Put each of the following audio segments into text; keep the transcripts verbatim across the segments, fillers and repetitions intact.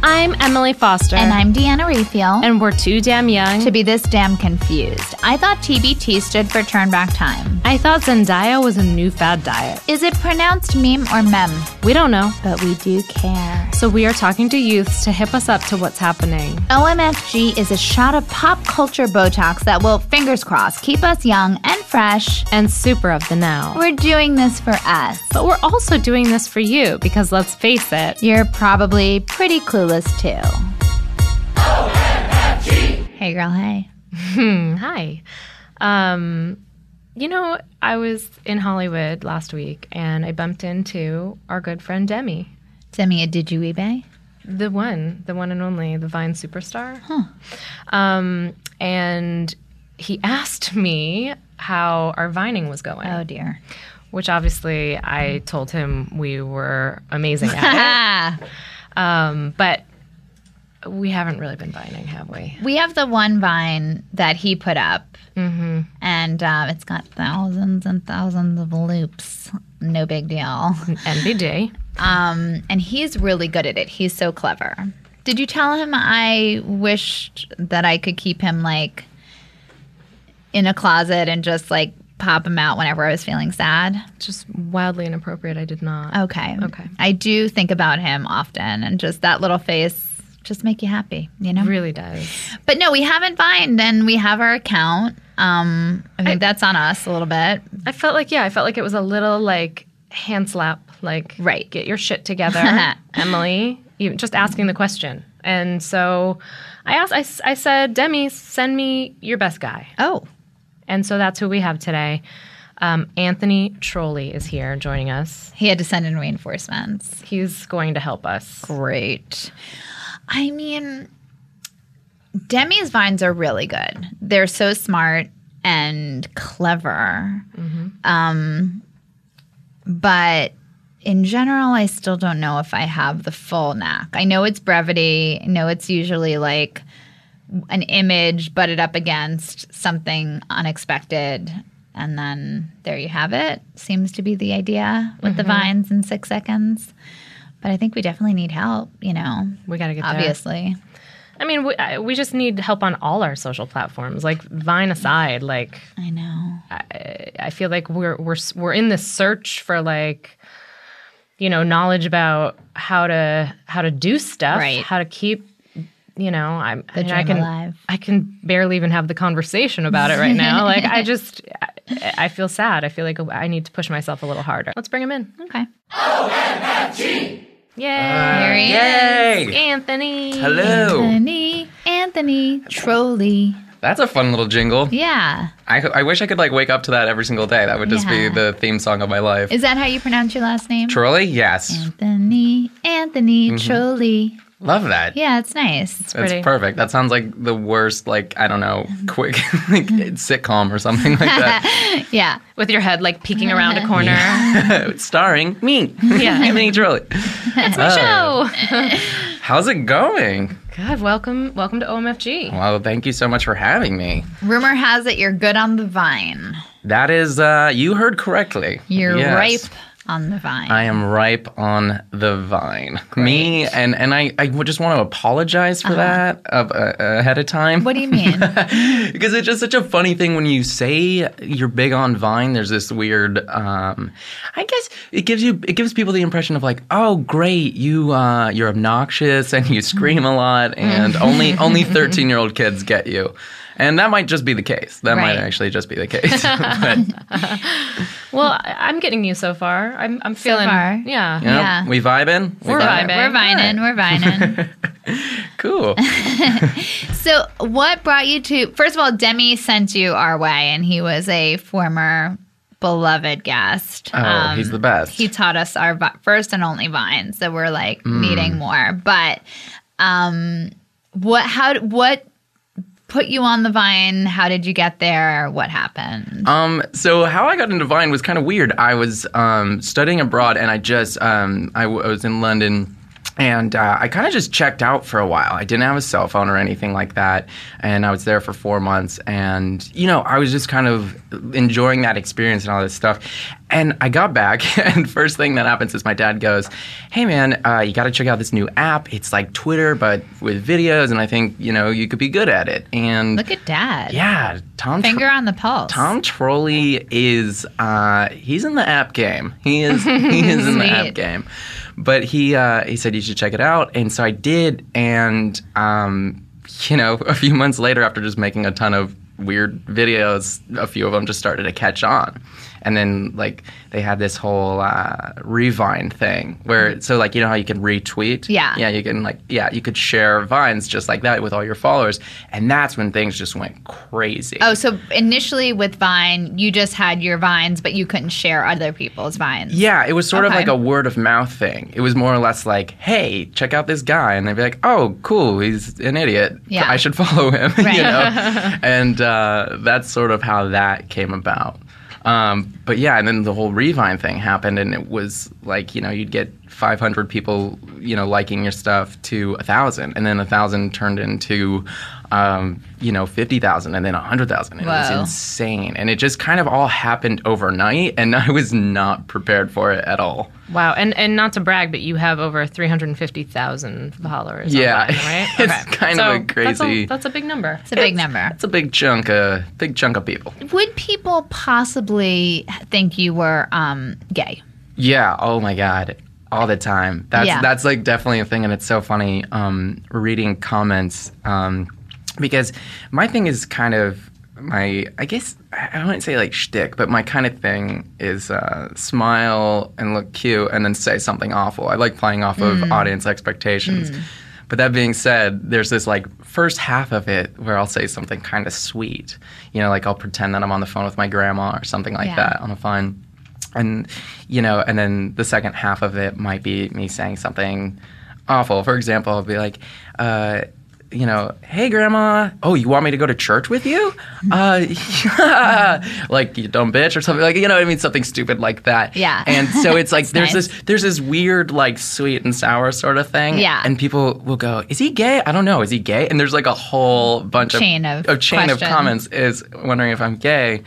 I'm Emily Foster. And I'm Deanna Raphael. And we're too damn young to be this damn confused. I thought T B T stood for Turn Back Time. I thought Zendaya was a new fad diet. Is it pronounced meme or mem? We don't know. But we do care. So we are talking to youths to hip us up to what's happening. O M F G is a shot of pop culture Botox that will, fingers crossed, keep us young and fresh. And super of the now. We're doing this for us. But we're also doing this for you because let's face it, you're probably pretty clueless too. O M F G! Hey girl, hey. Hi. Um, you know, I was in Hollywood last week and I bumped into our good friend Demi. Demi, did you eBay? The one, the one and only, the Vine superstar. Huh. Um, and he asked me how our vining was going. Oh, dear. Which obviously I told him we were amazing at it. Um, but we haven't really been vining, have we? We have the one Vine that he put up, mm-hmm. and um, it's got thousands and thousands of loops. No big deal. N B D. Um, and he's really good at it. He's so clever. Did you tell him I wished that I could keep him, like, in a closet and just, like, pop him out whenever I was feeling sad? Just wildly inappropriate. I did not. Okay. Okay. I do think about him often, and just that little face just make you happy, you know? It really does. But no, we haven't Vined, and we have our account. Um, I think I, that's on us a little bit. I felt like, yeah, I felt like it was a little, like, hand slap, like, right, get your shit together, Emily, even just asking the question. And so I asked, I, I said, Demi, send me your best guy. Oh. And so that's who we have today. Um, Anthony Trolley is here joining us. He had to send in reinforcements. He's going to help us. Great. I mean, Demi's Vines are really good. They're so smart and clever. Mm-hmm. Um, but in general, I still don't know if I have the full knack. I know it's brevity. I know it's usually like an image butted up against something unexpected, and then there you have it. Seems to be the idea with mm-hmm. the Vines in six seconds. But I think we definitely need help, you know. We got to get obviously. there. I mean, we, we just need help on all our social platforms, like Vine aside. Like, I know. I, I feel like we're we're we're in this search for, like, you know, knowledge about how to how to do stuff, right. how to keep. You know, I'm, the I, mean, dream I can alive. I can barely even have the conversation about it right now. Like, I just, I, I feel sad. I feel like I need to push myself a little harder. Let's bring him in. Okay. O M F G! Yay! Uh, Here he yay. is. Anthony. Hello. Anthony. Anthony Trolley. That's a fun little jingle. Yeah. I, I wish I could, like, wake up to that every single day. That would just yeah. be the theme song of my life. Is that how you pronounce your last name? Trolley? Yes. Anthony. Anthony mm-hmm. Trolley. Love that. Yeah, it's nice. It's That's pretty. perfect. That sounds like the worst, like, I don't know, quick like sitcom or something like that. Yeah. With your head, like, peeking around a corner. Yeah. Starring me. Yeah. Anthony Trolley. That's my uh, show. How's it going? God, welcome welcome to O M F G. Well, thank you so much for having me. Rumor has it you're good on the Vine. That is, uh, you heard correctly. You're yes. ripe on the Vine. I am ripe on the Vine. Great. Me, and, and I, I would just want to apologize for uh-huh. that uh, uh, ahead of time. What do you mean? Because it's just such a funny thing when you say you're big on Vine. There's this weird, um, I guess it gives you, it gives people the impression of, like, oh, great, you, uh, you're obnoxious and you scream a lot, and only only thirteen-year-old kids get you. And that might just be the case. That right. might actually just be the case. But, well, I'm getting you so far. I'm, I'm feeling. So far. Yeah. You know, yeah. We vibing? We We're vibe? vibing. We're vining. We're vining. Cool. So what brought you to, first of all, Demi sent you our way, and he was a former beloved guest. Oh, um, he's the best. He taught us our vi- first and only Vine, so we're like mm. needing more. But um, what, how, what, put you on the Vine? How did you get there? What happened? Um, so how I got into Vine was kind of weird. I was um, studying abroad, and I just um, I, w- I was in London And uh, I kind of just checked out for a while. I didn't have a cell phone or anything like that. And I was there for four months. And, you know, I was just kind of enjoying that experience and all this stuff. And I got back, and first thing that happens is my dad goes, hey, man, uh, you got to check out this new app. It's like Twitter, but with videos. And I think, you know, you could be good at it. And Look at Dad. yeah, Tom Finger on the pulse. Tom Trolley is uh, he's in the app game. He is he is in the app Sweet. game. But he uh, he said you should check it out, and so I did. And um, you know, a few months later, after just making a ton of weird videos, a few of them just started to catch on. And then, like, they had this whole uh, Revine thing where, so, like, you know how you can retweet? Yeah. Yeah, you can, like, yeah, you could share Vines just like that with all your followers. And that's when things just went crazy. Oh, so initially with Vine, you just had your Vines, but you couldn't share other people's Vines. Yeah, it was sort Okay. of like a word of mouth thing. It was more or less like, hey, check out this guy. And they'd be like, oh, cool, he's an idiot. Yeah. I should follow him, Right. you know? And uh, that's sort of how that came about. Um, but yeah, and then the whole Revine thing happened, and it was like, you know, you'd get five hundred people, you know, liking your stuff to one thousand, and then one thousand turned into, um, you know, fifty thousand, and then one hundred thousand. It was Whoa. insane. And it just kind of all happened overnight, and I was not prepared for it at all. Wow, and and not to brag, but you have over three hundred fifty thousand followers. Yeah, on Vine, right? it's kind of a That's crazy- a, that's a big number. It's a big number. It's a big chunk, uh, big chunk of people. Would people possibly think you were um, gay? Yeah. Oh my God. All the time. That's Yeah. that's like definitely a thing, and it's so funny um, reading comments um, because my thing is kind of my. I guess I wouldn't say like shtick, but my kind of thing is uh, smile and look cute, and then say something awful. I like playing off of audience expectations. But that being said, there's this like first half of it where I'll say something kind of sweet. You know, like I'll pretend that I'm on the phone with my grandma or something like Yeah. that on a phone. And, you know, and then the second half of it might be me saying something awful. For example, I'll be like, uh, you know, hey, Grandma, oh, you want me to go to church with you? Uh, yeah. Like, you dumb bitch or something. Like, you know what I mean? Something stupid like that. Yeah. And so it's like, there's nice. this there's this weird, like, sweet and sour sort of thing. Yeah. And people will go, is he gay? I don't know. Is he gay? And there's like a whole bunch Chain of, of chain of questions. comments is wondering if I'm gay.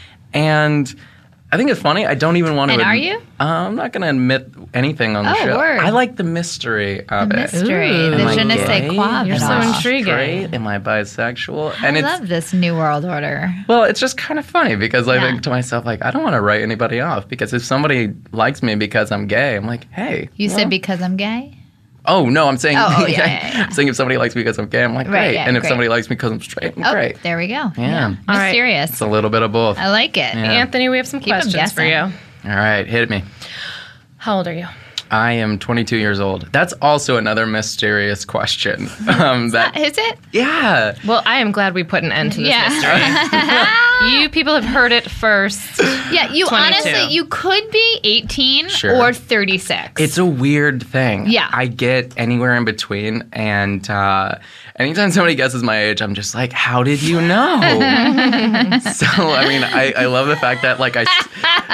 And I think it's funny. I don't even want to. And are admit- you? Uh, I'm not going to admit anything on the Oh, show. word. I like the mystery of The it. mystery, Ooh. the Am I je ne sais gay? quoi. of You're it so all. intriguing. Straight? Am I bisexual? I and it's love this new world order. well, it's just kind of funny because I Yeah. think to myself like I don't want to write anybody off because if somebody likes me because I'm gay, I'm like, hey. You well- said because I'm gay? Oh no, I'm saying. Oh, oh, yeah, yeah, yeah. I'm saying if somebody likes me because I'm gay, I'm like, Right, great. yeah, and if great. somebody likes me because I'm straight, I'm Oh, great. there we go. Yeah. All right. Mysterious. It's a little bit of both. I like it. Yeah. Anthony, we have some Keep 'em questions for guessing. you. All right, hit me. How old are you? I am twenty-two years old. That's also another mysterious question. Um, that Is it? yeah. Well, I am glad we put an end to this Yeah. mystery. You people have heard it first. Yeah, you twenty-two. honestly, you could be eighteen Sure. or thirty-six. It's a weird thing. Yeah. I get anywhere in between. And uh, anytime somebody guesses my age, I'm just like, how did you know? So, I mean, I, I love the fact that, like, I, s-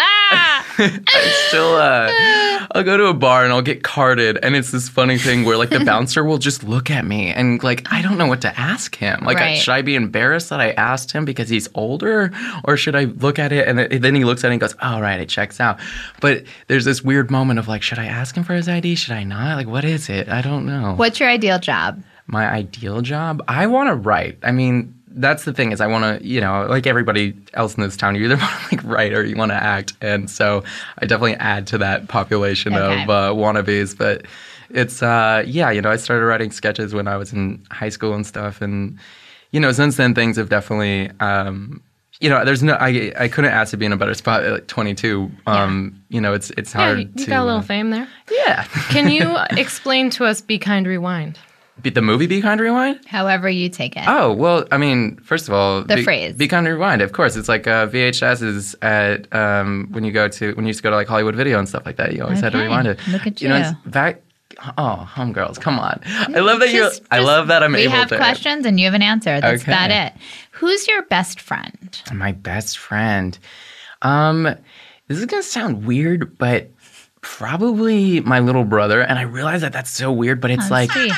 I still, uh, I'll go to a bar and I'll get carded. And it's this funny thing where, like, the bouncer will just look at me and, like, I don't know what to ask him. Like, I, Right. should I be embarrassed that I asked him because he's older? Or should I look at it and th- then he looks at it and goes, all right, it checks out. But there's this weird moment of, like, should I ask him for his I D? Should I not? Like, what is it? I don't know. What's your ideal job? My ideal job? I want to write. I mean, that's the thing is I want to, you know, like everybody else in this town, you either want to like write or you want to act. And so I definitely add to that population Okay. of uh, wannabes. But it's, uh, yeah, you know, I started writing sketches when I was in high school and stuff. And, you know, since then things have definitely, um, you know, there's no, I, I couldn't ask to be in a better spot at like twenty-two. Um, You know, it's, it's Yeah, hard you, you to. got a little uh, fame there. Yeah. Can you explain to us Be Kind Rewind? Be- the movie Be Kind Rewind? However you take it. Oh, well, I mean, first of all, The be, phrase. Be Kind Rewind, of course. It's like uh, V H S is at, um, when you go to, when you used to go to like Hollywood Video and stuff like that, you always had to Okay. rewind it. Look at You know, you. it's back, oh, homegirls, come on. I love that you, Just- I just- love that I'm we able have to. questions and you have an answer. That's Okay. about it. Who's your best friend? My best friend. Um, this is going to sound weird, but Probably my little brother, and I realize that that's so weird, but it's like, Sweet.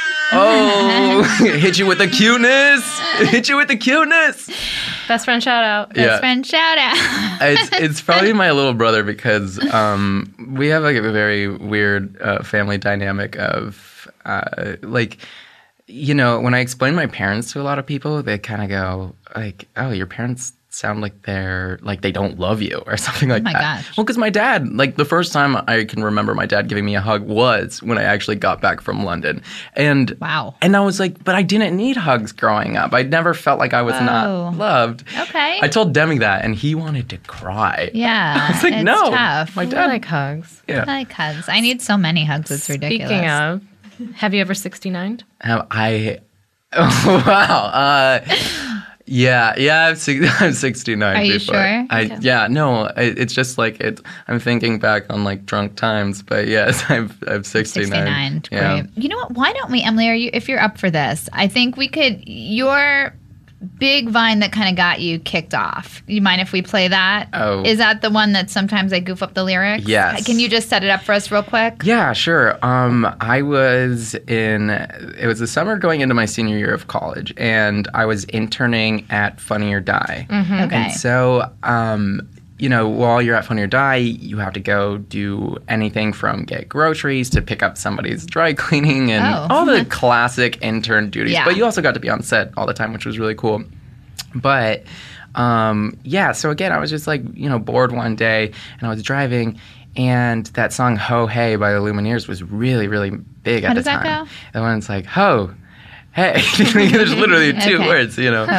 oh, hit you with the cuteness, hit you with the cuteness. Best friend shout out. Best Yeah. friend shout out. It's it's probably my little brother because um, we have like a very weird uh, family dynamic of uh, like, you know, when I explain my parents to a lot of people, they kind of go like, "Oh, your parents sound like they're like they don't love you," or something like my that. gosh. Well, because my dad, like the first time I can remember my dad giving me a hug was when I actually got back from London, and Wow. and I was like, but I didn't need hugs growing up. I never felt like I was Whoa. not loved. Okay. I told Demi that, and he wanted to cry. Yeah. I was like, it's no, tough. my I dad. like hugs. I yeah. like hugs. I need so many hugs. It's ridiculous. Speaking of, have you ever sixty-nined? Have I? Oh, wow. Uh, yeah, yeah. I'm, six, I'm sixty-nine. Are you before. sure? I Okay. yeah. No, I, it's just like it. I'm thinking back on like drunk times, but yes, I'm I'm sixty-nine. sixty-nine. Yeah. Great. You know what? Why don't we, Emily, are you, if you're up for this, I think we could, your big vine that kind of got you kicked off. You mind if we play that? Oh. Is that the one that sometimes I goof up the lyrics? Yes. Can you just set it up for us real quick? Yeah, sure. Um, I was in, it was the summer going into my senior year of college, and I was interning at Funny or Die. Okay. And so, um, you know, while you're at Funny or Die, you have to go do anything from get groceries to pick up somebody's dry cleaning and Oh. all the classic intern duties. Yeah. But you also got to be on set all the time, which was really cool. But um, yeah, so again, I was just like, you know, bored one day, and I was driving, and that song "Ho Hey" by the Lumineers was really, really big How at does the that time. go? The one's like "Ho Hey," there's literally two Okay. words, you know.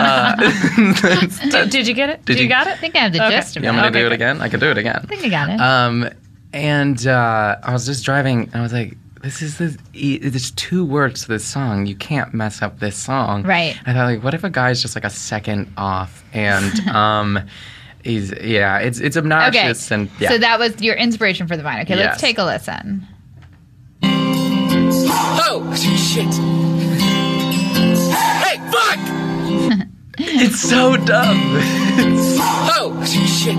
Oh, Did, did you get it? Did you, you- got I it? think I have the Okay. gist of You it. want me to Okay, do it good. again? I can do it again. I think I got it. Um, and uh, I was just driving, and I was like, "This is this. E- there's two words to this song. You can't mess up this song." Right. And I thought, like, what if a guy's just like a second off, and um, he's yeah, it's it's okay. obnoxious, and yeah. So that was your inspiration for the vine. Okay, Yes. let's take a listen. Oh, shit. Hey, fuck! it's so dumb. Oh, shit.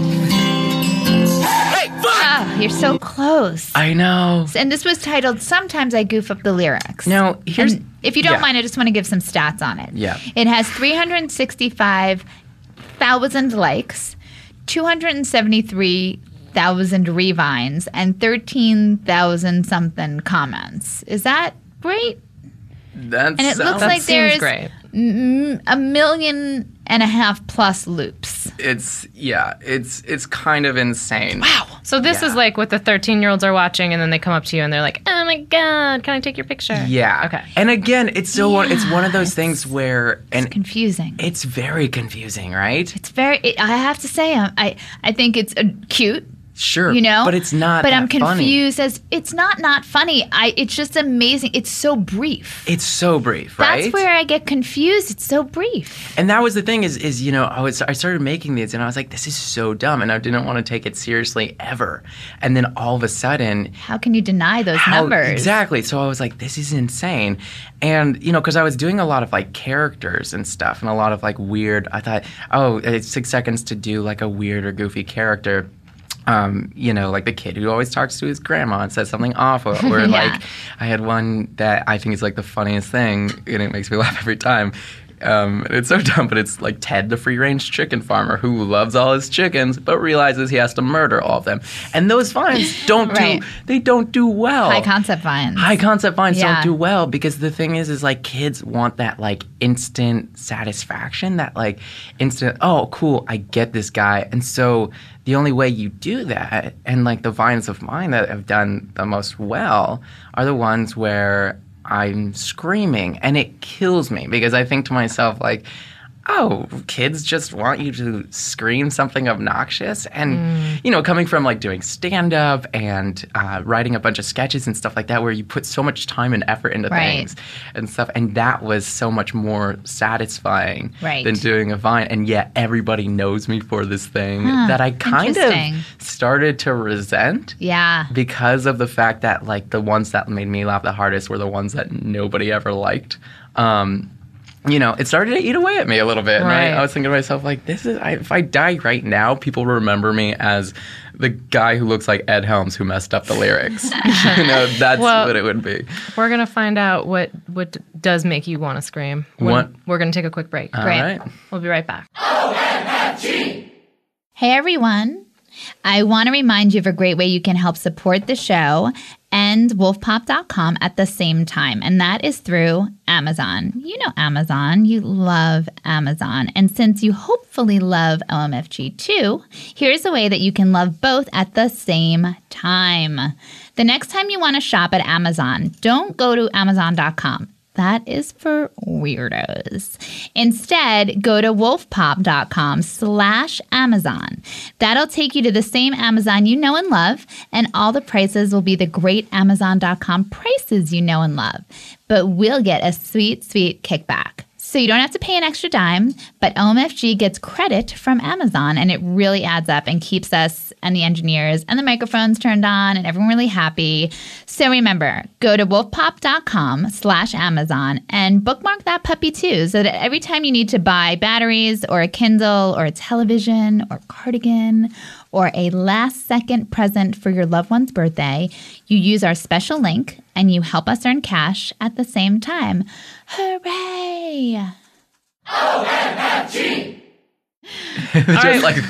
Hey, fuck! Ah, you're so close. I know. And this was titled "Sometimes I Goof Up the Lyrics." Now here's And if you don't yeah. mind, I just want to give some stats on it. Yeah. It has three hundred sixty-five thousand likes, two hundred seventy-three thousand revines, and thirteen thousand something comments. Is that great? That And it sounds, looks That like seems there's great. m- a million and a half plus loops. it's yeah, it's it's kind of insane. Wow. So this Yeah. is like what the thirteen-year-olds are watching, and then they come up to you and they're like, "Oh my god, can I take your picture?" Yeah. Okay. And again, it's so one it's one of those Yes. things where and Confusing. it's very confusing, right? It's very. It, I have to say, I I, I think it's uh, cute. Sure. You know, But it's not But that I'm funny. confused as it's not not funny. I. It's just amazing. It's so brief. It's so brief, right? That's where I get confused. It's so brief. And that was the thing is is you know I was I started making these and I was like this is so dumb and I didn't want to take it seriously ever. And then all of a sudden How can you deny those how- numbers? exactly. So I was like this is insane. And you know cuz I was doing a lot of like characters and stuff and a lot of like weird I thought oh it's six seconds to do like a weird or goofy character. Um, you know, like the kid who always talks to his grandma and says something awful. Or Yeah. like I had one that I think is like the funniest thing and it makes me laugh every time. Um, and it's so dumb, but it's like Ted, the free-range chicken farmer who loves all his chickens, but realizes he has to murder all of them. And those vines don't Right. do they don't do well. High concept vines. High concept vines Yeah. don't do well because the thing is, is like kids want that like instant satisfaction, that like instant, oh, cool, I get this guy. And so the only way you do that, and like the vines of mine that have done the most well, are the ones where I'm screaming and it kills me because I think to myself, like, oh, kids just want you to scream something obnoxious. And, you know, coming from like doing stand up and uh, writing a bunch of sketches and stuff like that, where you put so much time and effort into Right. things and stuff. And that was so much more satisfying Right. than doing a Vine. And yet everybody knows me for this thing Huh, that I kind interesting. of started to resent. Yeah. Because of the fact that like the ones that made me laugh the hardest were the ones that nobody ever liked. Um, you know, it started to eat away at me a little bit. And I, Right. I was thinking to myself, like, this is, I, if I die right now, people remember me as the guy who looks like Ed Helms who messed up the lyrics. You know, that's Well- what it would be. We're gonna find out what what does make you want to scream. when- What? We're gonna take a quick break. All Great. right. We'll be right back. Hey everyone. I want to remind you of a great way you can help support the show and wolf pop dot com at the same time, and that is through Amazon. You know Amazon. You love Amazon. And since you hopefully love O M F G too, here's a way that you can love both at the same time. The next time you want to shop at Amazon, don't go to amazon dot com. That is for weirdos. Instead, go to wolf pop dot com slash Amazon. That'll take you to the same Amazon you know and love, and all the prices will be the great amazon dot com prices you know and love. But we'll get a sweet, sweet kickback. So you don't have to pay an extra dime, but O M F G gets credit from Amazon, and it really adds up and keeps us and the engineers and the microphones turned on and everyone really happy. So remember, go to wolf pop dot com slash Amazon and bookmark that puppy too, so that every time you need to buy batteries or a Kindle or a television or cardigan or a last second present for your loved one's birthday, you use our special link and you help us earn cash at the same time. Hooray! Just right. like,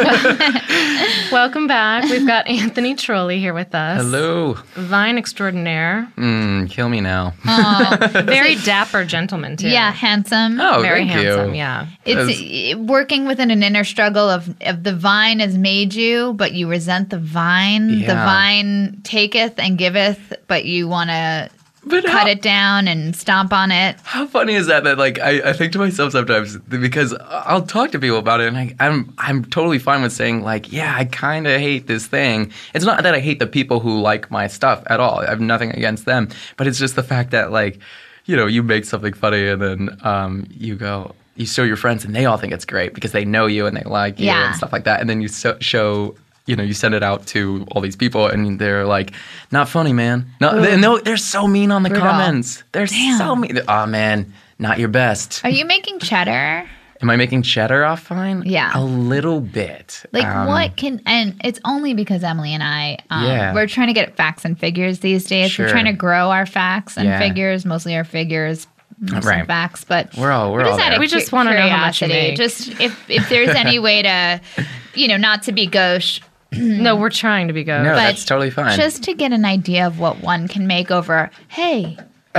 Welcome back. We've got Anthony Trolley here with us. hello. Vine extraordinaire. Mm, kill me now. Very dapper gentleman, too. Yeah, handsome. Oh, Very thank handsome, you. yeah. It's uh, working within an inner struggle of, of the vine has made you, but you resent the vine. The Yeah. vine taketh and giveth, but you want to But cut how, it down and stomp on it. how funny is that? That like I, I think to myself sometimes because I'll talk to people about it, and I, I'm I'm totally fine with saying like, yeah, I kind of hate this thing. It's not that I hate the people who like my stuff at all. I have nothing against them, but it's just the fact that like, you know, you make something funny and then um, you go. You show your friends and they all think it's great because they know you and they like you Yeah. and stuff like that. And then you so, show, you know, you send it out to all these people and they're like, not funny, man. No, they, no, they're so mean on the Brutal. comments. They're Damn. so mean. Oh, man, not your best. Are you making cheddar? Am I making cheddar off Vine? Yeah. A little bit. Like Um, what can, and it's only because Emily and I, um, Yeah. we're trying to get facts and figures these days. Sure. We're trying to grow our facts and Yeah. figures, mostly our figures, some Right. facts, but We're all- we're just all out there. of We just cu- wanna know how much you curiosity. make. Just if, if there's any way to, you know, not to be gauche, No, we're trying to be good. No, but that's totally fine. just to get an idea of what one can make over, hey,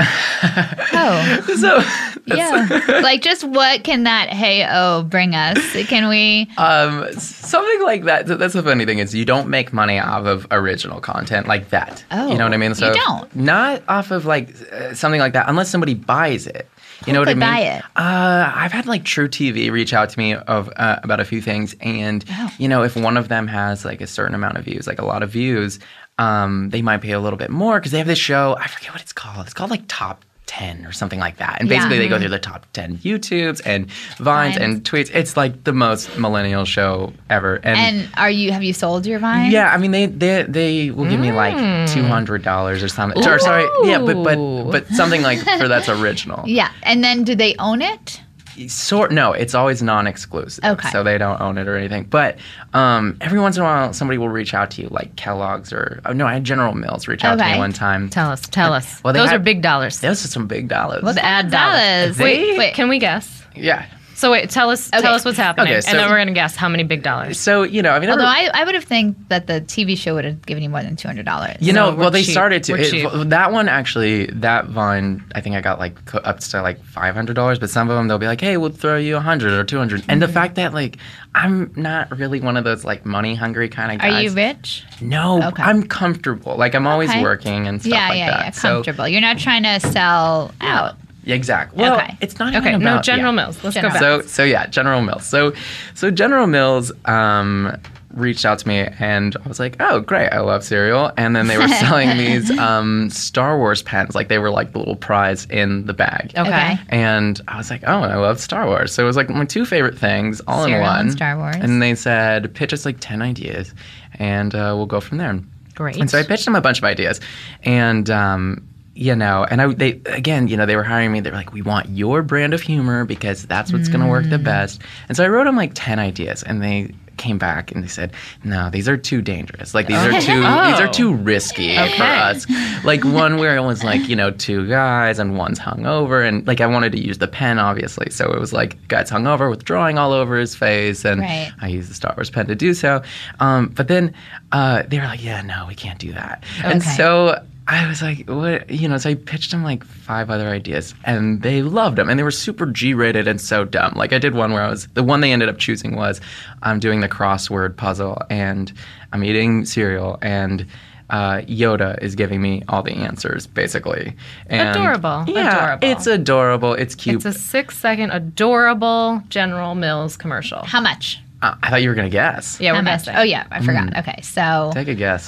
oh, so, yeah. Like just what can that hey, oh bring us? Can we? um, something like that. So that's the funny thing is you don't make money off of original content like that. Oh, you know what I mean? you So don't? Not off of like uh, something like that unless somebody buys it. You Who know what I could mean? buy it? Uh, I've had like True T V reach out to me of uh, about a few things, and Oh. you know, if one of them has like a certain amount of views, like a lot of views, um, they might pay a little bit more because they have this show. I forget what it's called. It's called like Top ten or something like that. And Yeah. basically, they go through the top ten YouTubes and Vines Vines. and tweets. It's like the most millennial show ever. And, And are you? Have you sold your vine? yeah, I mean, they they they will give me like two hundred dollars or something. Or sorry, yeah, but but but something like for that's original. Yeah. And then do they own it? Sort no, it's always non-exclusive. Okay. So they don't own it or anything. But um, every once in a while, somebody will reach out to you, like Kellogg's or oh, no, I had General Mills reach out to Okay. me one time. Tell us. Tell us. Well, they Those had- are big dollars. Those are some big dollars. What's The ad dollars? dollars. Wait, They- wait. Can we guess? Yeah. So wait, tell us. Okay. Tell us what's happening, Okay, so- and then we're gonna guess how many big dollars. So you know, I mean, Although I, I would have think that the T V show would have given you more than two hundred dollars. You know, No, well, we're they cheap. started to We're it- cheap. that one actually. That Vine, I think I got like co- up to like five hundred dollars. But some of them they'll be like, "Hey, we'll throw you a hundred or two hundred." And the Mm-hmm. fact that like I'm not really one of those like money hungry kind of guys. Are you rich? No, Okay. I'm comfortable. Like I'm always Okay. working and stuff yeah, like yeah, that. yeah. So- Comfortable. You're not trying to sell out. Yeah, exactly. Well, Okay. it's not even Okay, no, about- General yeah. Mills. Let's General go back. So so yeah, General Mills. So so General Mills um, reached out to me and I was like, oh great, I love cereal. And then they were selling these um, Star Wars pens, like they were like the little prize in the bag. okay. Okay. And I was like, oh, I love Star Wars. So it was like my two favorite things all Cereal in one. and Star Wars. And they said, pitch us like ten ideas and uh, we'll go from there. Great. And so I pitched them a bunch of ideas. And um, you know, and I, they, again, you know, they were hiring me. They were like, we want your brand of humor because that's what's going to work the best. And so I wrote them like ten ideas, and they came back and they said, no, these are too dangerous. Like, these are too, Oh. these are too risky Okay. for us. Like, one where it was like, you know, two guys and one's hungover. And like, I wanted to use the pen, obviously. So it was like, guy's hungover with drawing all over his face. And Right. I used the Star Wars pen to do so. Um, but then uh, they were like, yeah, no, we can't do that. And Okay. so I was like, what, you know, so I pitched them like five other ideas, and they loved them, and they were super G-rated and so dumb. Like, I did one where I was, the one they ended up choosing was, I'm doing the crossword puzzle, and I'm eating cereal, and uh, Yoda is giving me all the answers, basically. And Adorable. Yeah, Adorable. it's adorable. It's cute. It's a six-second adorable General Mills commercial. How much? Uh, I thought you were going to guess. Yeah, How we're much? guessing. Oh, yeah, I forgot. Okay, so Take a guess.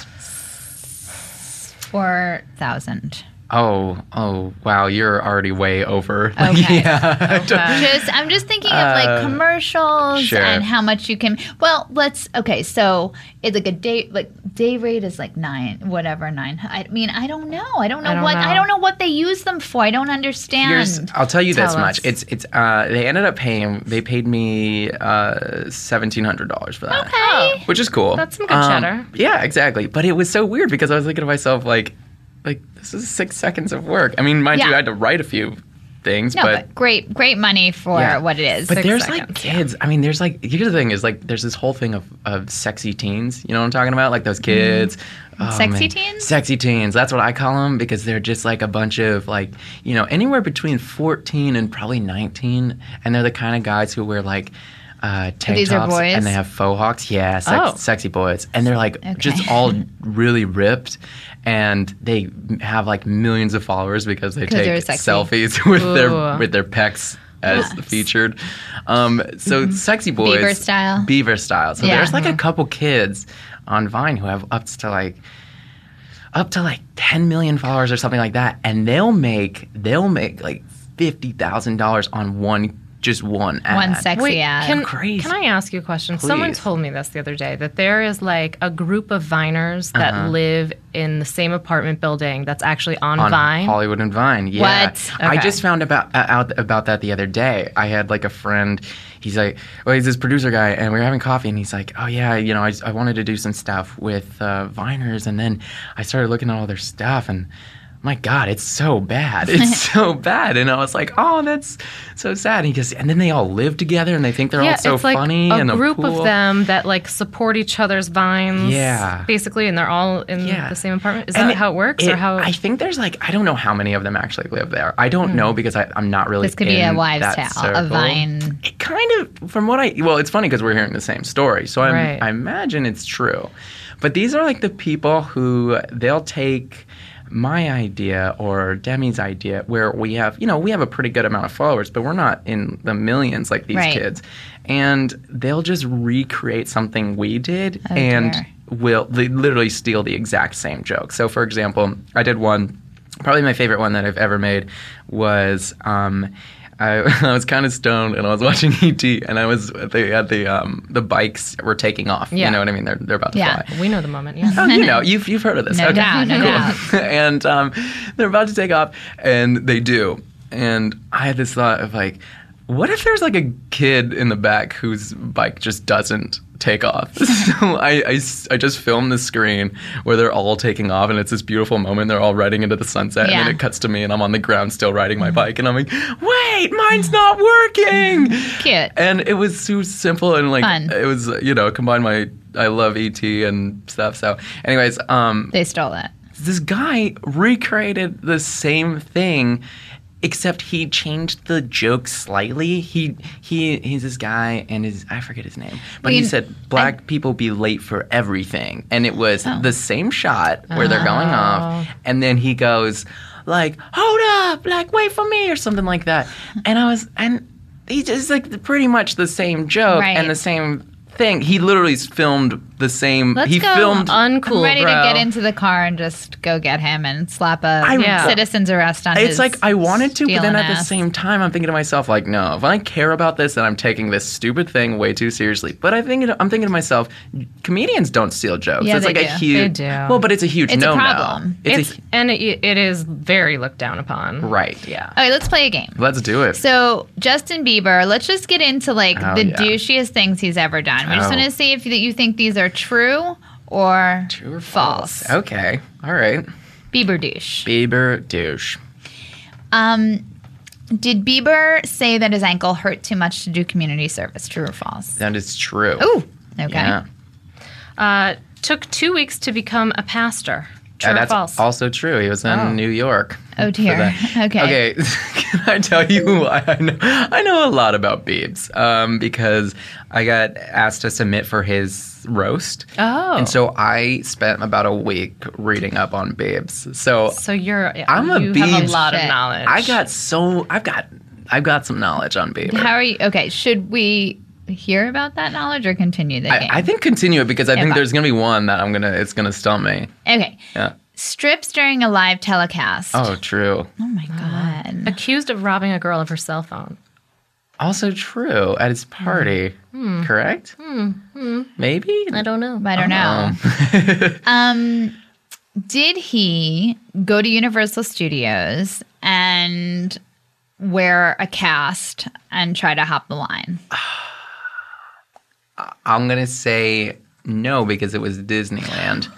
four thousand. Oh, oh, wow, you're already way over. Okay. yeah. Just, I'm just thinking of like Uh, commercials sure. and how much you can. Well, let's. Okay, so it's like a day, like day rate is like nine, whatever nine. I mean, I don't know. I don't know I don't what. know. I don't know what they use them for. I don't understand. Here's, I'll tell you Tell this much. us. It's it's. Uh, they ended up paying. They paid me uh, seventeen hundred dollars for that. okay. Which is cool. That's some good Um, cheddar. Yeah, exactly. But it was so weird because I was thinking to myself, like, like this is six seconds of work. I mean, mind you, Yeah. I had to write a few things, No, but. but, great, great money for yeah. what it is. But Six there's seconds, like kids. I mean, there's like here's the thing is like there's this whole thing of, of sexy teens. You know what I'm talking about? Like those kids. Oh, Sexy man. teens? Sexy teens. That's what I call them because they're just like a bunch of like you know anywhere between fourteen and probably nineteen, and they're the kind of guys who wear like. Uh, tank These are tops boys? and they have faux hawks. Yeah, sex, Oh. sexy boys, and they're like Okay. just all really ripped, and they have like millions of followers because they 'Cause they're take sexy. selfies with their Ooh. with their pecs as featured. Um, so sexy boys, Mm-hmm. Beaver style? Beaver style. So Yeah. there's like a couple kids on Vine who have up to like up to like ten million followers or something like that, and they'll make they'll make like fifty thousand dollars on one just one ad. One sexy Wait, ad. can, Crazy. can I ask you a question? Someone Please. told me this the other day that there is like a group of Viners that Uh-huh. live in the same apartment building that's actually on, on Vine. Hollywood and Vine. Yeah. What? I Okay. just found about uh, out about that the other day. I had like a friend. He's like, well, he's this producer guy, and we were having coffee, and he's like, oh yeah, you know, I, I wanted to do some stuff with uh, Viners, and then I started looking at all their stuff, and my God, it's so bad. It's so bad. And I was like, oh, that's so sad. And he goes, and then they all live together, and they think they're yeah, all so it's like funny. a and group pool. of them that like support each other's vines. Yeah. basically, and they're all in Yeah. the same apartment. Is And that how it works, or it- how? I think there's like I don't know how many of them actually live there. I don't know because I, I'm not really. This could be in a wives' that tale, a circle. Vine. It kind of, from what I well, it's funny because we're hearing the same story, so I'm, Right. I imagine it's true. But these are like the people who they'll take my idea or Demi's idea, where we have you know we have a pretty good amount of followers, but we're not in the millions like these Right. kids, and they'll just recreate something we did Oh, and. dear. Will they literally steal the exact same joke. So, for example, I did one. Probably my favorite one that I've ever made was um, I, I was kind of stoned and I was watching E T and I was they had the um, the bikes were taking off. Yeah. You know what I mean? They're they're about to Yeah. fly. we know the moment. Yeah. Oh, you know, you've you've heard of this. No Okay. doubt, no Cool. doubt. and um, they're about to take off, and they do. And I had this thought of like, what if there's like a kid in the back whose bike just doesn't take off? So I, I s- I just filmed the screen where they're all taking off, and it's this beautiful moment. They're all riding into the sunset, and Yeah. then it cuts to me, and I'm on the ground still riding my bike, and I'm like, wait, mine's not working. Cute. And it was so simple and like Fun. it was you know combined my I love E T and stuff. So, anyways, um, They stole it. this guy recreated the same thing, except he changed the joke slightly. He he he's this guy, and his I forget his name, but Well, he you- said black people be late for everything, and it was Oh. the same shot where they're going off, and then he goes like, "Hold up, like wait for me" or something like that, and I was and he just like pretty much the same joke Right. and the same thing. He literally filmed the same. Let's he go filmed. uncool, I'm ready bro. to get into the car and just go get him and slap a I- Yeah. citizen's arrest on his It's like I wanted to, but then stealing at the ass. same time, I'm thinking to myself, like, no, if I care about this, then I'm taking this stupid thing way too seriously. But I think I'm thinking to myself, comedians don't steal jokes. Yeah, it's they like a do. huge, They do. well, but it's a huge It's a no problem. no. It's, a, and it, it is very looked down upon. right. Yeah. Okay, let's play a game. Let's do it. So Justin Bieber, let's just get into like Oh, the yeah. douchiest things he's ever done. We're just Oh. going to see if you think these are true or, True or false. Okay. All right. Bieber douche. Bieber douche. Um, did Bieber say that his ankle hurt too much to do community service? True or false? That is true. Ooh, okay. Yeah. Uh, took two weeks to become a pastor. True And or that's false? also true. He was in Oh. New York. Oh, for dear. that. Okay. Okay. Can I tell you why I know? I know a lot about Biebs um, because I got asked to submit for his roast. Oh. And so I spent about a week reading up on Biebs. So So you're. I'm a you have a Biebs lot of shit. knowledge. I got so I've got I've got some knowledge on Bieber. How are you? Okay, should we hear about that knowledge or continue the game? I, I think continue it because I think fine. there's gonna be one that I'm gonna it's gonna stump me. Okay. Yeah. Strips during a live telecast. Oh, true. Oh my god. accused of robbing a girl of her cell phone. Also true at his party. Correct? Maybe? I don't know. I don't know. um, did he go to Universal Studios and wear a cast and try to hop the line? I'm gonna say no because it was Disneyland.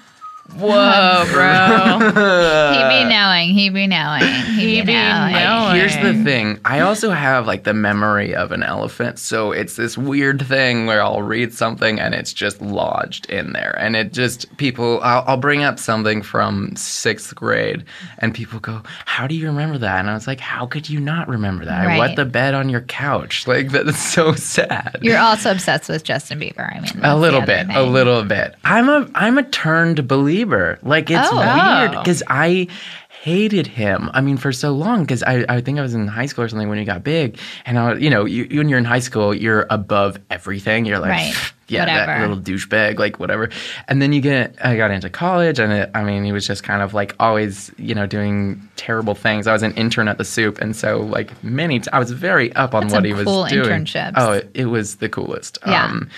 Whoa, bro. He'd be knowing. He'd be knowing. He'd, He'd be be knowing. knowing. Here's the thing. I also have like the memory of an elephant. So it's this weird thing where I'll read something and it's just lodged in there. And it just, people, I'll, I'll bring up something from sixth grade and people go, how do you remember that? And I was like, how could you not remember that? I Right. wet the bed on your couch. Like, that's so sad. You're also obsessed with Justin Bieber. I mean, that's A little the other bit, a thing. little bit. I'm a I'm a turned believer. Like it's Oh. weird Oh. because I hated him. I mean, for so long because I, I think I was in high school or something when he got big, and I you know you, when you're in high school you're above everything. You're like Right. yeah that Whatever. little douchebag like whatever. And then you get I got into college and it, I mean he was just kind of like always you know doing terrible things. I was an intern at the Soup, and so like many t- I was very up on That's what some he was cool doing. internships. Oh, it, it was the coolest. Yeah. Um,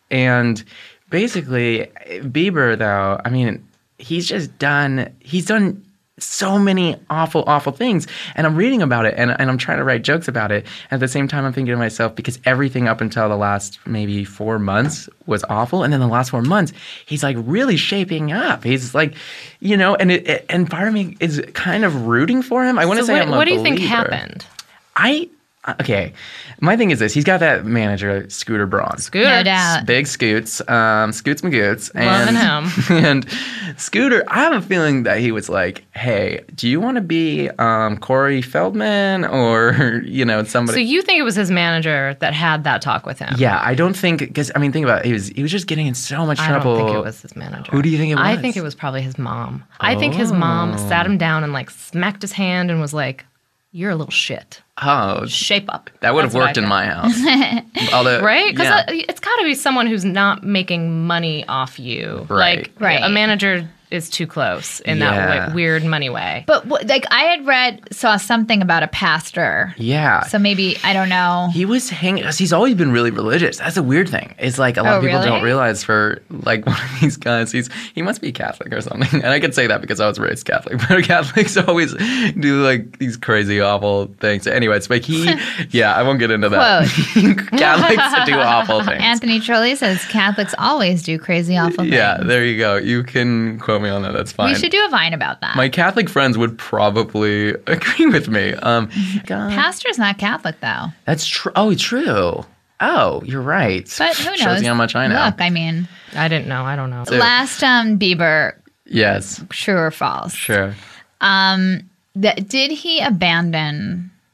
and basically, Bieber, though, I mean, he's just done, he's done so many awful, awful things. And I'm reading about it and, and I'm trying to write jokes about it. And at the same time, I'm thinking to myself, because everything up until the last maybe four months was awful. And then the last four months, he's like really shaping up. He's like, you know, and it, it- and part of me is kind of rooting for him. I want to So say what, I'm a what do you think believer. happened? I, okay. My thing is this. He's got that manager, Scooter Braun. Scooter. No doubt. Big Scoots, um, Scoots McGoots. And, Loving And Scooter, I have a feeling that he was like, hey, do you want to be um, Corey Feldman or, you know, somebody? So you think it was his manager that had that talk with him? yeah, I don't think, because, I mean, think about it. He was, he was just getting in so much I trouble. don't think it was his manager. Who do you think it I was? think it was probably his mom. I think his mom sat him down and like smacked his hand and was like, "You're a little shit. Oh, Shape up." that would have That's what I worked in think. my house. Although, Right? Because yeah. it's got to be someone who's not making money off you. Right. Like, Right. a manager is too close in Yeah. that way, weird money way. But wh- like I had read, saw something about a pastor. yeah. So maybe I don't know. He was hanging. He's always been really religious. That's a weird thing. It's like a lot Oh, of people really? don't realize. For like one of these guys, he's he must be Catholic or something. And I could say that because I was raised Catholic. But Catholics always do like these crazy, awful things. Anyways, but he, yeah, I won't get into that. Catholics do awful things. Anthony Trolley says Catholics always do crazy awful things. Yeah, there you go. You can quote me on that. That's fine. We should do a Vine about that. My Catholic friends would probably agree with me. Um, God. Pastor's not Catholic though. That's true. Oh, true. Oh, you're right. But who knows? Shows you how much I know. Look, I mean, I didn't know. I don't know. So- last um Bieber, Yes, true or false? sure. Um, that did he abandon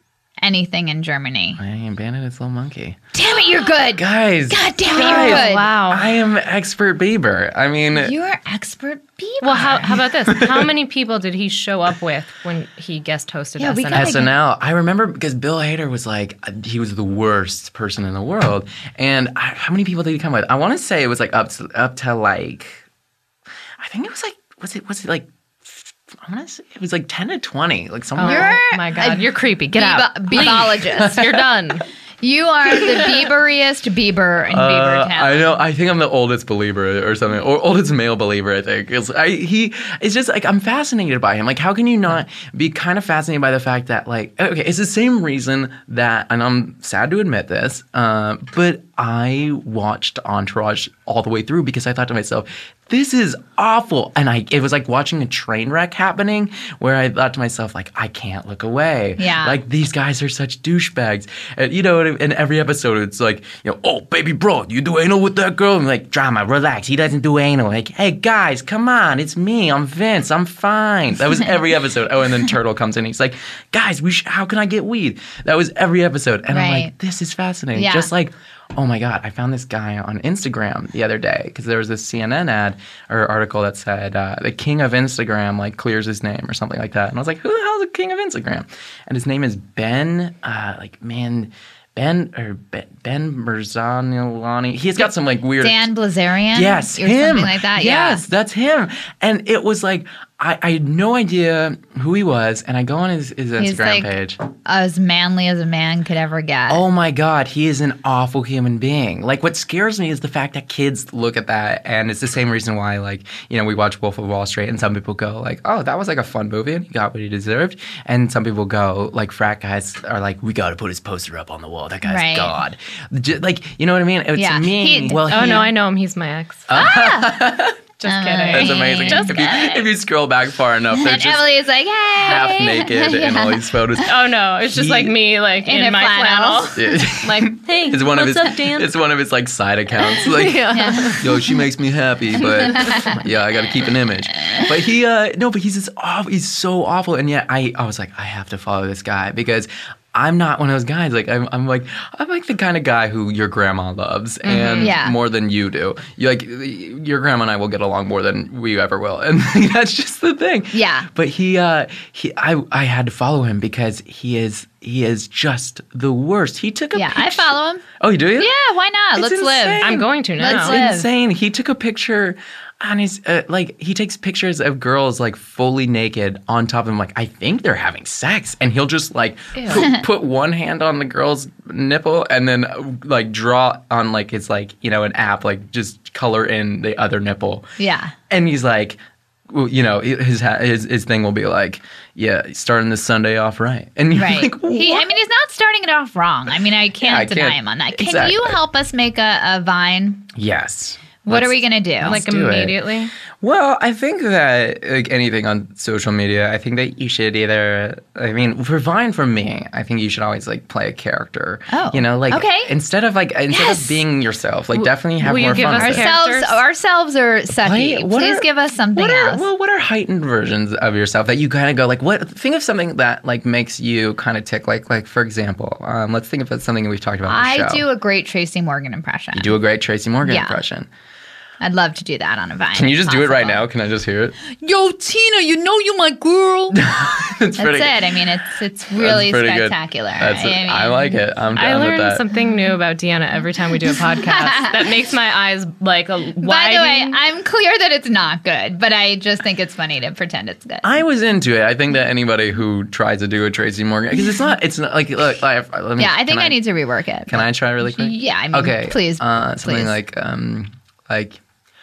anything in Germany. I am Bandit, it's Little Monkey. Damn it, you're good. Guys. God damn it, guys, you're good. Wow. I am expert Bieber. I mean, You're expert Bieber. Well, how, how about this? How many people did he show up with when he guest hosted Yeah, we S N L? gotta S N L. I remember because Bill Hader was like, he was the worst person in the world. And I, how many people did he come with? I want to say it was like up to, up to like, I think it was like, was it, was it like, I want to say it was like ten to twenty. Like somewhere. You're My God, a you're creepy. Get Biebo- out. Biebologist. You're done. You are the Bieberiest Bieber in Uh, Bieber Town. I know. I think I'm the oldest believer or something, or oldest male believer. I think. It's, I, he. It's just like I'm fascinated by him. Like, how can you not be kind of fascinated by the fact that, like, okay, it's the same reason that, and I'm sad to admit this, uh, but I watched Entourage all the way through because I thought to myself, this is awful. And I, it was like watching a train wreck happening where I thought to myself, like, I can't look away. Yeah. Like, these guys are such douchebags. And, you know, in every episode, it's like, you know, oh, baby bro, you do anal with that girl? And like, drama, relax. He doesn't do anal. Like, hey, guys, come on. It's me. I'm Vince. I'm fine. That was every episode. Oh, and then Turtle comes in. He's like, guys, we sh- how can I get weed? That was every episode. And I'm Right. like, this is fascinating. Yeah. Just like, oh my God, I found this guy on Instagram the other day because there was this C N N ad or article that said uh, the king of Instagram like clears his name or something like that. And I was like, who the hell is the king of Instagram? And his name is Ben, uh, like, man, Ben or Ben, Ben Merzanilani. He's got some like weird. Dan Blazarian? Yes, or him. something like that. Yes, Yeah. that's him. And it was like, I, I had no idea who he was. And I go on his, his He's Instagram like page. as manly as a man could ever get. Oh my God, he is an awful human being. Like, what scares me is the fact that kids look at that, and it's the same reason why, like, you know, we watch Wolf of Wall Street, and some people go, like, oh, that was like a fun movie, and he got what he deserved. And some people go, like, frat guys are like, we got to put his poster up on the wall. That guy's Right. God. J- Like, you know what I mean? It's Yeah. me. He- well, Oh, he, no, I know him. He's my ex. Just Uh, kidding. That's amazing. Just if, you, if you scroll back far enough, they're And just Emily is like, hey. half naked in all these photos. Oh, no. It's just He- like me, like, In in, her my flannel. flannel. Like, hey, It's one what's of his. up, Dan? It's one of his like side accounts. Like, Yeah. yo, she makes me happy, but yeah, I got to keep an image. But he, uh, no, but he's this awful. He's so awful, and yet I, I was like, I have to follow this guy because I'm not one of those guys. Like, I'm, I'm like, I'm like the kind of guy who your grandma loves, and Yeah. more than you do. You like, your grandma and I will get along more than we ever will, and that's just the thing. Yeah. But he, uh, he, I, I had to follow him because he is, he is just the worst. He took a Yeah, I picture- follow him. Oh, you do? Yeah, why not? It's Let's live. insane. I'm going to now. Let's It's live. insane. He took a picture on his, uh, like, he takes pictures of girls, like, fully naked on top of him. Like, I think they're having sex. And he'll just, like, put, put one hand on the girl's nipple and then, uh, like, draw on, like, it's, like, you know, an app, like, just color in the other nipple. Yeah. And he's like, well, you know, his, ha- his his thing will be like, yeah, starting this Sunday off right. And you're Right. like, he, I what? mean, he's not starting it off wrong. I mean, I can't I deny can't- him on that. Can exactly. you help us make a, a Vine? Yes. What are Let's- we going to do? Like, do it. immediately. Well, I think that, like anything on social media, I think that you should either, I mean, for Vine, for me, I think you should always, like, play a character. Oh, You know, like, okay. instead of, like, instead Yes. of being yourself, like, definitely have will you more give fun us with it. characters? Ourselves, ourselves are sucky. Right? What Please are- give us something what are, else. Well, what are heightened versions of yourself that you kind of go like? What? Think of something that like makes you kind of tick. Like, like for example, um, let's think of something we've talked about. On the I show. do a great Tracy Morgan impression. You do a great Tracy Morgan Yeah. impression. I'd love to do that on a Vine. Can you if just do it right possible. now? Can I just hear it? Yo, Tina, you know you're my girl. It's That's pretty it. good. I mean, it's it's really That's pretty good. spectacular. That's it. I, mean, I like it. I'm I down with learn that. something new about Deanna every time we do a podcast that makes my eyes like a widen. By the way, I'm clear that it's not good, but I just think it's funny to pretend it's good. I was into it. I think that anybody who tries to do a Tracy Morgan, because it's not, it's not like, look, like, let me, yeah, I think can I, need to rework it. Can I try really quick? Yeah, I mean, Okay. please, Uh, something please. like, um, like,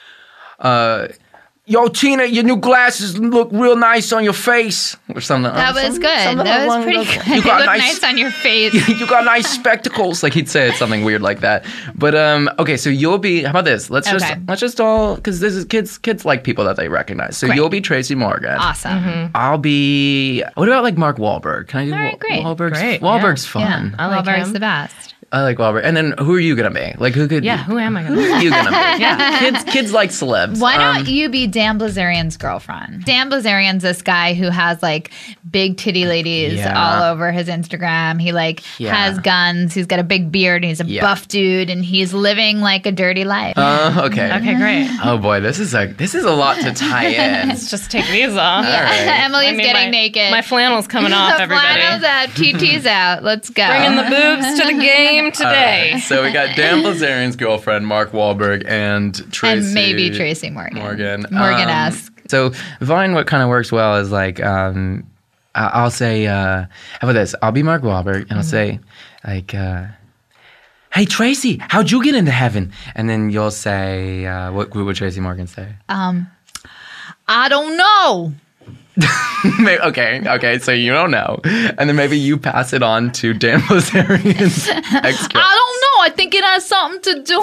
uh, yo, Tina, your new glasses look real nice on your face, or something. That uh, was something- good. something That was along pretty those good. lines. You You got look nice, nice on your face. you got nice spectacles. Like he'd say it something weird like that. But um, okay, so you'll be. How about this? Let's just Okay. let's just all because this is kids. Kids like people that they recognize. So Great. you'll be Tracy Morgan. Awesome. I'll be. What about like Mark Wahlberg? Can I do All right, Wa- great. Wahlberg's? Great, Wahlberg's yeah. fun. I like Wahlberg's him. the best. I like Wahlberg. And then who are you gonna be? Like who could? Yeah, who am I Who gonna are be? you gonna be? Yeah. Kids, kids like celebs. Why Um, don't you be Dan Blazarian's girlfriend? Dan Blazarian's this guy who has like big titty ladies Yeah. all over his Instagram. He like Yeah. has guns. He's got a big beard. And he's a Yeah. buff dude, and he's living like a dirty life. Uh, okay. Okay, great. Oh boy, this is a this is a lot to tie in. Let's just take these off. All right. Emily's I mean, getting my, naked. My flannel's coming off, The everybody. flannel's out. T T's out. Let's go. Bringing the boobs to the game today. All right, so we got Dan Blazarian's girlfriend, Mark Wahlberg, and Tracy. and maybe Tracy Morgan. Morgan. Morgan-esque. Um, so Vine, what kind of works well is like, um, I- I'll say, uh, how about this? I'll be Mark Wahlberg, and I'll say, like, uh, hey, Tracy, how'd you get into heaven? And then you'll say, uh, what, what would Tracy Morgan say? Um, I don't know. May- okay, okay, so you don't know. And then maybe you pass it on to Dan Blazarian's ex-girl. I don't know. I think it has something to do.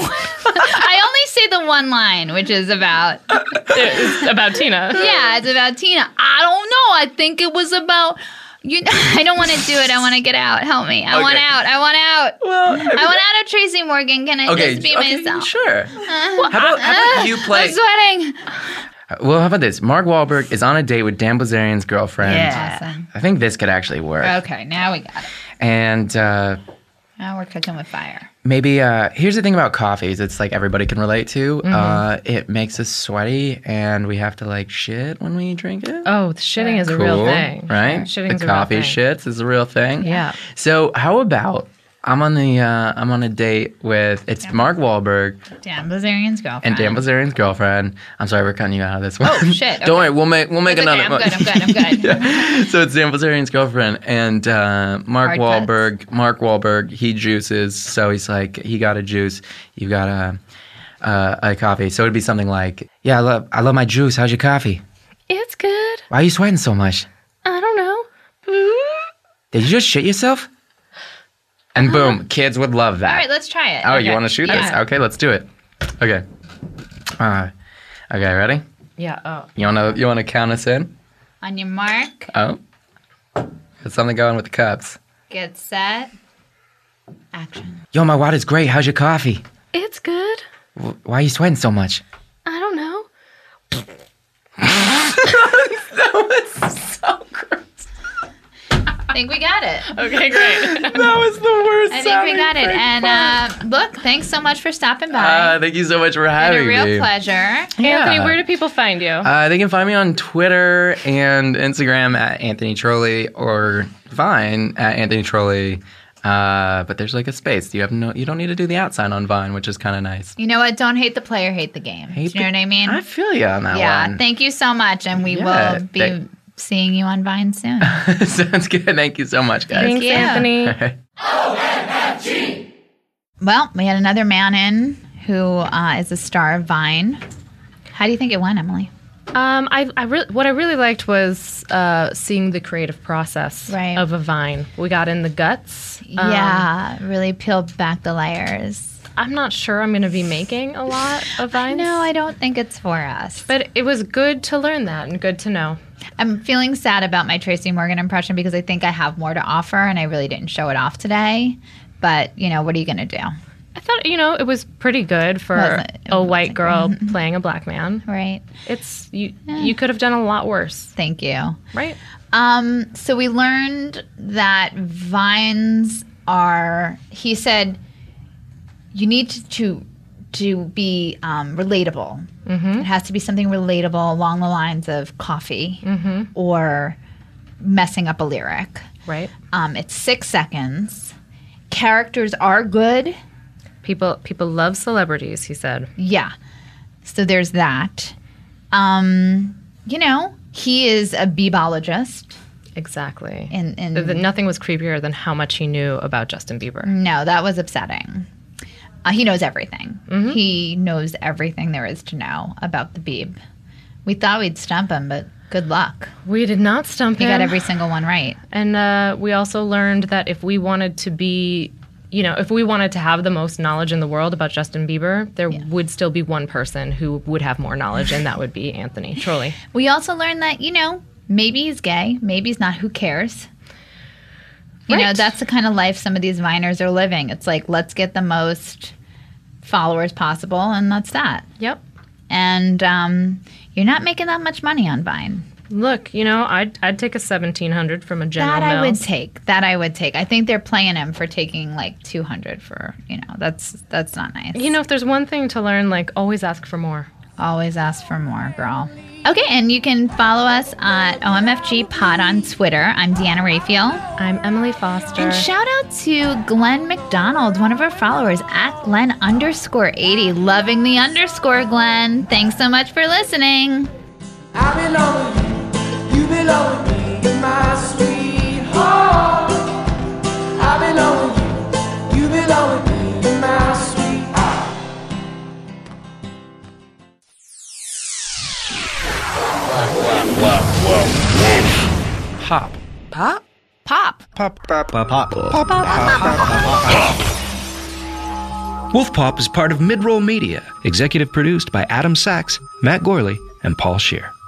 I only say the one line, which is about It's about Tina. yeah, it's about Tina. I don't know. I think it was about you. I don't want to do it. I want to get out. Help me. I want Okay. out. I want out. Well, I want out of Tracy Morgan. Can I okay, just be okay, myself? sure. How about, how about you play? I'm sweating. Well, how about this? Mark Wahlberg is on a date with Dan Blazarian's girlfriend. Yeah. Awesome. I think this could actually work. Okay, now we got it. And uh, Now we're cooking with fire. maybe uh, here's the thing about coffees. It's like everybody can relate to. Uh, it makes us sweaty, and we have to like shit when we drink it. Oh, the shitting is a Cool, real thing. right? Shitting is the a real coffee thing. shits is a real thing. Yeah. So how about I'm on the uh, I'm on a date with it's Mark Wahlberg Dan Blazarian's girlfriend. and Dan Blazarian's girlfriend. I'm sorry, we're cutting you out of this one. Oh, shit, Don't okay. worry, we'll make we'll make It's okay, another I'm one. good. I'm good. I'm good. Yeah. So it's Dan Blazarian's girlfriend and uh, Mark Hard cuts. Wahlberg. Mark Wahlberg, he juices, so he's like, he got a juice, you got a uh, a coffee. So it'd be something like, yeah, I love I love my juice. How's your coffee? It's good. Why are you sweating so much? I don't know. Did you just shit yourself? And boom, kids would love that. All right, let's try it. Oh, Okay. you want to shoot this? Yeah. Okay, let's do it. Okay. Uh, okay, ready? Yeah. Oh. You wanna you wanna count us in? On your mark, Oh, there's something going with the cups. get set, action. Yo, my water's great. How's your coffee? It's good. W- Why are you sweating so much? I don't know. I think we got it. Okay, great. That was the worst. I think we got it. And uh, look, thanks so much for stopping by. Uh, thank you so much for Been having a real me. pleasure. Anthony, where do people find you? Uh, they can find me on Twitter and Instagram at Anthony Trolley or Vine at Anthony Trolley. Uh, but there's like a space. You have no. You don't need to do the at sign on Vine, which is kind of nice. You know what? Don't hate the player, hate the game. Hate Do you know the- what I mean? I feel you on that yeah. one. Thank you so much, and we Yeah, will be thank- seeing you on Vine soon. Sounds good. Thank you so much, guys. Thanks, you. Anthony. Well, we had another man in who uh, is a star of Vine. How do you think it went, Emily? Um, I, I really, what I really liked was uh, seeing the creative process Right. of a Vine. We got in the guts. Um, yeah, really peeled back the layers. I'm not sure I'm going to be making a lot of Vines. No, I don't think it's for us. But it was good to learn that and good to know. I'm feeling sad about my Tracy Morgan impression because I think I have more to offer and I really didn't show it off today. But, you know, what are you going to do? I thought, you know, it was pretty good for Was it? It a was white like- girl playing a black man. Right? It's you. You could have done a lot worse, Thank you. right? Um, so we learned that vines are, he said, you need to to, to be um, relatable. Mm-hmm. It has to be something relatable along the lines of coffee Mm-hmm. or messing up a lyric. Right. Um, it's six seconds. Characters are good. People people love celebrities. He said. Yeah. So there's that. Um, you know, he is a beebologist. Exactly. In, in Th- th- Nothing was creepier than how much he knew about Justin Bieber. No, that was upsetting. Uh, he knows everything. Mm-hmm. He knows everything there is to know about the Beeb. We thought we'd stump him, but good luck. We did not stump He him. got every single one right. And uh, we also learned that if we wanted to be, you know, if we wanted to have the most knowledge in the world about Justin Bieber, there would still be one person who would have more knowledge, and that would be Anthony Trolley. We also learned that, you know, maybe he's gay, maybe he's not. Who cares? You know, Right. that's the kind of life some of these Viners are living. It's like, let's get the most followers possible, and that's that. Yep. And um, you're not making that much money on Vine. Look, you know, I'd I'd take a seventeen hundred from a General That I would Mills. take. That I would take. I think they're playing him for taking like two hundred for, you know, that's that's not nice. You know, if there's one thing to learn, like always ask for more. Always ask for more, girl. Okay, and you can follow us at O M F G Pod on Twitter. I'm Deanna Raphael. I'm Emily Foster. And shout out to Glenn McDonald, one of our followers, at Glenn underscore eighty. Loving the underscore, Glenn. Thanks so much for listening. I belong with you, you belong with me, you're my sweetheart. I belong with you, you belong with me, you're my sweetheart. Pop. Pop. Pop, pop, pop, pop, pop, pop. Wolf Pop is part of Midroll Media, executive produced by Adam Sachs, Matt Gorley, and Paul Scheer.